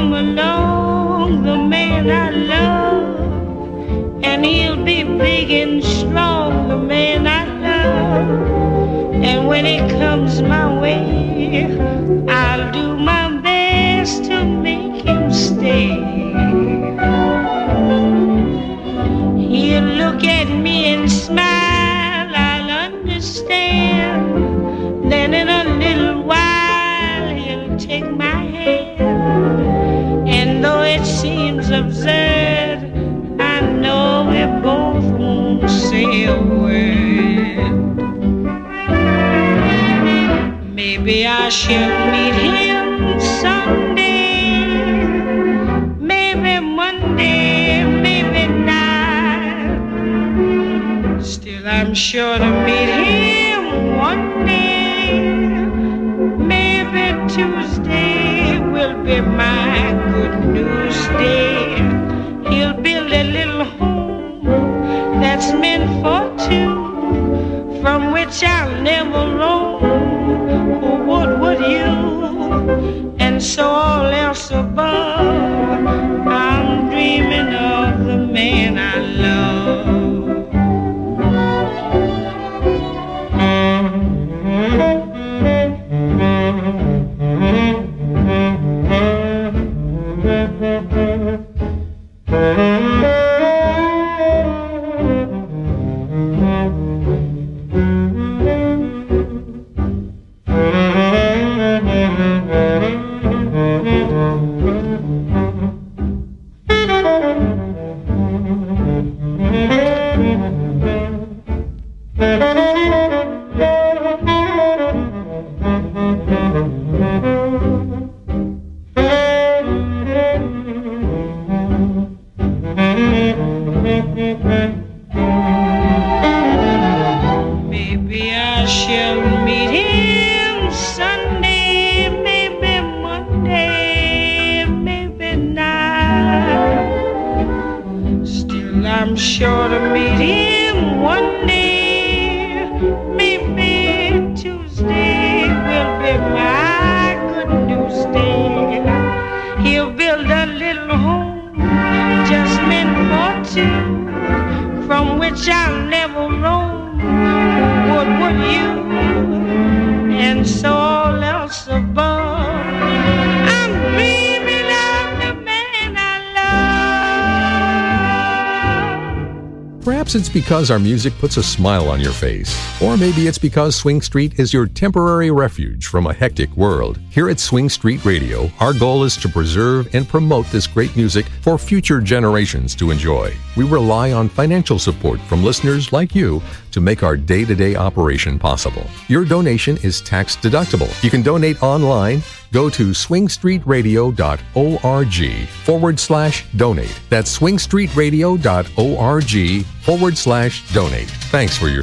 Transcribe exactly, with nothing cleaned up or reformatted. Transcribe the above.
come along, the man I love, and he'll be big and strong, the man I love. And when it comes my way, I'll do my best to make him stay. He'll look at me and smile, I'll understand. Then in a little while he'll take my hand. And though it seems absurd, I know we both won't say a word. Maybe I shall meet him someday, maybe Monday, maybe not. Still I'm sure to meet him one day. Maybe Tuesday will be my good news day. He'll build a little home that's meant for two, from which I'll never roam. Oh, what would you? And so all else above, I'm dreaming of the man I love. I'm sure to meet him one day. Maybe Tuesday will be my good news day. He'll build a little home just meant for two, from which I'll never roam. What would you? And so all else above, I'm dreaming of the man I love. Perhaps it's because our music puts a smile on your face. Or maybe it's because Swing Street is your temporary refuge from a hectic world. Here at Swing Street Radio, our goal is to preserve and promote this great music for future generations to enjoy. We rely on financial support from listeners like you to make our day-to-day operation possible. Your donation is tax deductible. You can donate online. Go to swingstreetradio.org forward slash donate. That's swingstreetradio.org forward slash donate. Thanks for your